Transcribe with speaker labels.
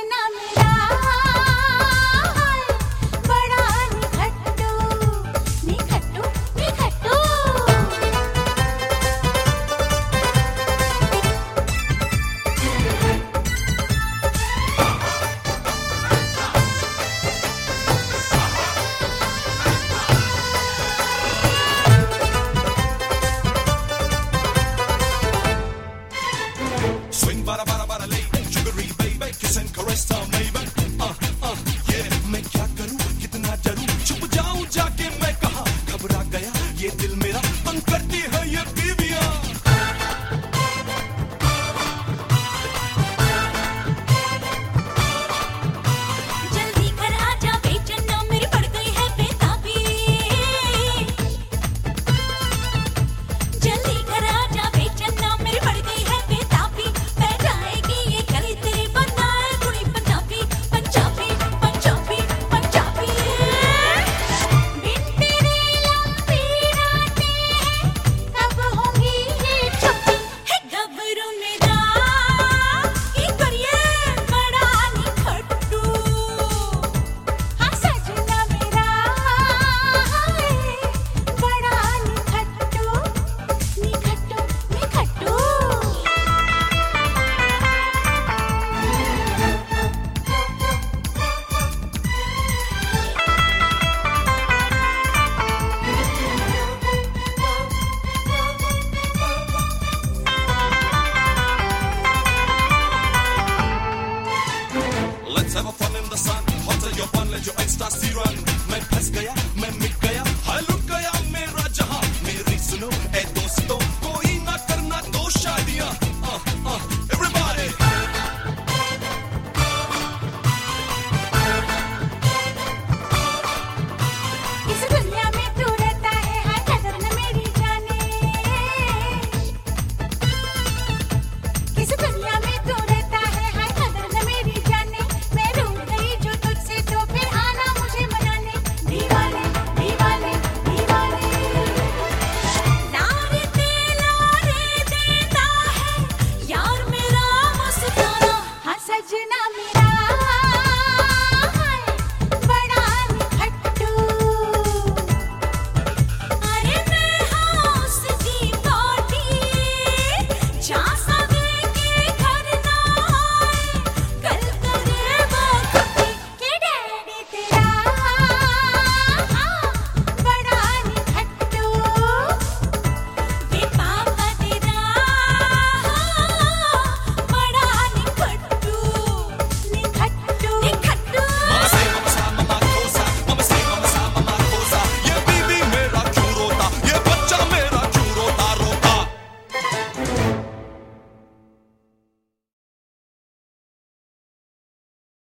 Speaker 1: सजना मेरा बड़ा निखट्टू निखट्टू निखट्टू।
Speaker 2: Swing bara bara bara lay, sugary baby, kiss and caress her maybe. Yeah, मैं क्या करूँ कितना डरूँ, छुप जाऊँ जाके मैं कहाँ, घबरा गया ये दिल मेरा, तंग करती है ये बीवियाँ।
Speaker 1: जल्दी घर आजा बेचैन मेरी पड़ गई है बेताबी। जल्दी घर आजा बेचैन मेरी पड़ गई है बेताबी। पै जाएगी ये गली तेरी बनाए कुड़ी पंजाबी पंजाबी पंजाबी पंजाबी। बिन तेरे लंबी रातें कब होंगी ये छुट्टी है गबरू मेरा की करिए बड़ा निखट्टू। हाँ सजना मेरा बड़ा निखट्टू निखट्टू निखट्टू।
Speaker 2: Let's have a fun in the sun, hotter your fun, let your ecstasy run. मैं फंस गया, मैं मिट